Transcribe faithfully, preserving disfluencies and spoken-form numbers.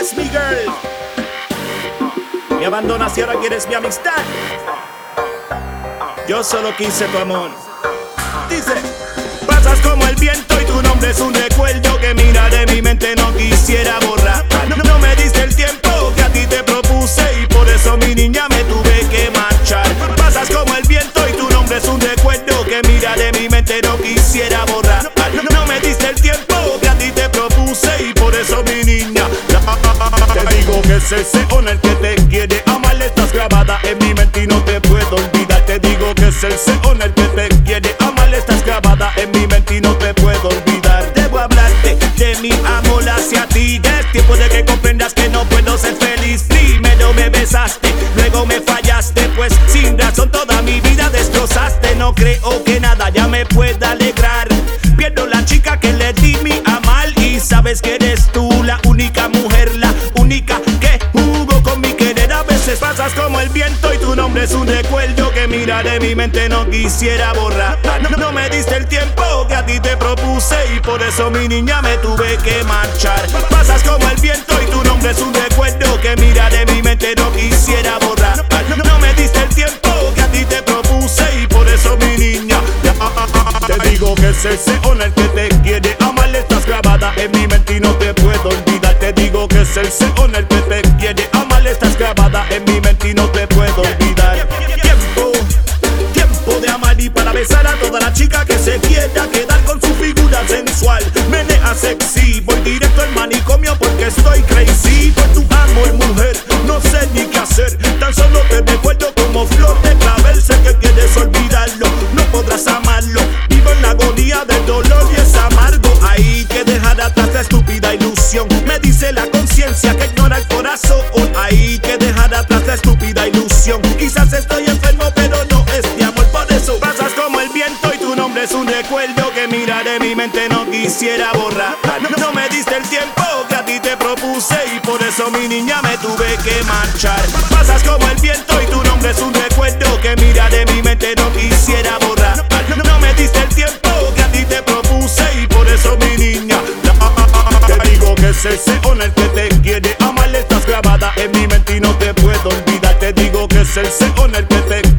eres mi girl. Me abandonas y ahora quieres mi amistad. Yo solo quise tu amor. Dice: pasas como el viento y tu nombre es un recuerdo que mira de mi mente no quisiera borrar. No, no me diste el tiempo que a ti te propuse y por eso mi niña me tuve que marchar. Pasas como el viento y tu nombre es un recuerdo que mira de mi mente no quisiera borrar. No, no me diste el tiempo que a ti te propuse y por eso mi niña te digo que es ese honor que te quiere amar. Estás grabada en mi mente y no te puedo olvidar. Te digo que es ese honor que te quiere amar. Estás grabada en mi mente y no te puedo olvidar. Debo hablarte de mi amor hacia ti. Es tiempo de que comprendas que no puedo ser feliz. Primero me besaste, luego me fallaste, pues sin razón toda mi vida destrozaste. No creo que nada ya me pueda alegrar. Pierdo la chica que le di mi amar y sabes que eres tú la única mujer, la única que jugó con mi querer. A veces pasas como el viento y tu nombre es un recuerdo que mira de mi mente no quisiera borrar. No, no me diste el tiempo que a ti te propuse y por eso mi niña me tuve que marchar. Pasas como el viento y tu nombre es un recuerdo que mira de mi mente no quisiera borrar. No, no me diste el tiempo que a ti te propuse y por eso mi niña te digo que es ese honor que te quiere amar. Estás grabada en mi mente y no te puedo olvidar. Te digo que es ese honor que te quiere amar. Estás grabada en mi mente y no te puedo olvidar. Tiempo, tiempo de amar y para besar a toda la chica que se quiera quedar con su figura sensual. Menea sexy, voy directo al manicomio porque estoy crazy por tu amor, mujer. No sé ni qué hacer, tan solo te recuerdo como flor de clavel. Sé que quieres olvidarlo, no podrás amarlo. Vivo en la agonía del dolor y es amargo. Hay que dejar atrás la estúpida ilusión. Me dice la conciencia que ignora el corazón. Hay que dejar atrás la estúpida ilusión. Quizás estoy enfermo pero no es de amor. Por eso pasas como el viento y tu nombre es un recuerdo que mira de mi mente no quisiera borrar. No, no me diste el tiempo que a ti te propuse y por eso mi niña me tuve que marchar. Pasas como el viento y tu nombre es un recuerdo que mira de mi mente no quisiera borrar. No, no me diste el tiempo que a ti te propuse y por eso mi niña te digo que es ese honor que te quiere amar. Estás grabada en mi mente y no te puedo olvidar. Te digo que es ese honor que te